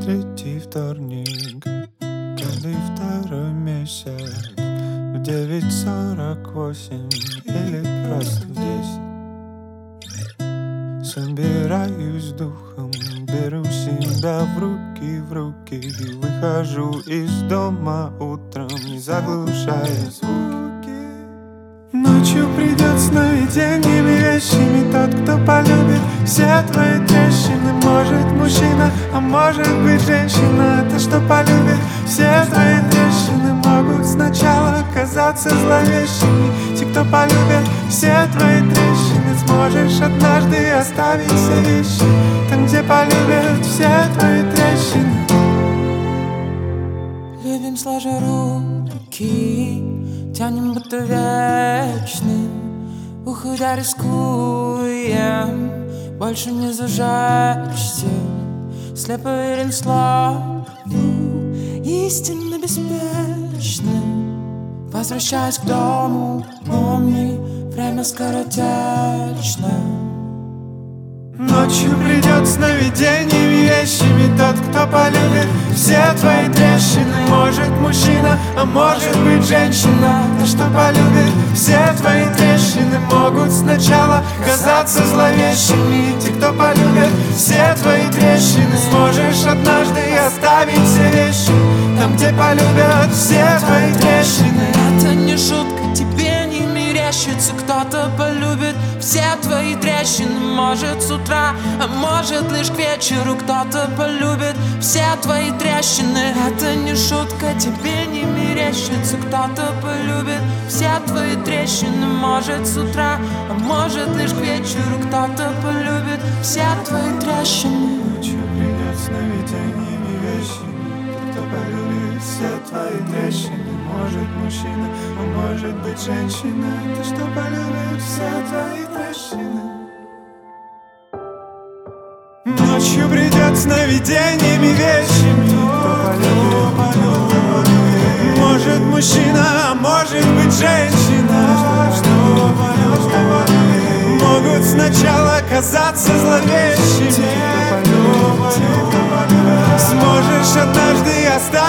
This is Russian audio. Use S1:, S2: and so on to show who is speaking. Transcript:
S1: третий вторник, каждый второй месяц, в 9:48 или просто в 10. Собираюсь духом, беру себя в руки, выхожу из дома утром, не заглушая звуки. Ночью придет сновидениями вещами тот, кто полюбит все твои трещины. Может мужчина, а может быть женщина. Это что полюбит все твои трещины. Могут сначала казаться зловещими. Те, кто полюбит все твои трещины. Сможешь однажды оставить все вещи там, где полюбят все твои трещины.
S2: Любим сложа руки, тянем будто вечным, уходя рискуем, больше не зажечься. Слепо верен слову, истинно беспечным. Возвращаясь к дому, помни, время скоротечно.
S1: Ночью придет сновидениями вещами тот, кто полюбит все твои трещины. Может мужчина, а может быть женщина. Та, что полюбит все твои трещины. Могут сначала казаться зловещими. Те, кто полюбит все твои трещины. Сможешь однажды оставить все вещи там, где полюбят все твои трещины.
S2: Это не шутка, тебе не мерещится. Кто-то полюбит все твои трещины. Может с утра, а может лишь к вечеру. Кто-то полюбит все твои трещины. Это не шутка, тебе не мерещится. Кто-то полюбит все твои трещины. Может с утра, а может лишь к вечеру. Кто-то полюбит все твои трещины.
S1: Ночью придет сновидениями вещами тот, кто полюбит все твои трещины. Может мужчина, а может быть женщина. Та, что полюбит все твои трещины. Ночью придет сновидениями вещами кто полюбит. Может мужчина, а может быть женщина. Могут сначала казаться зловещими. Сможешь однажды оставить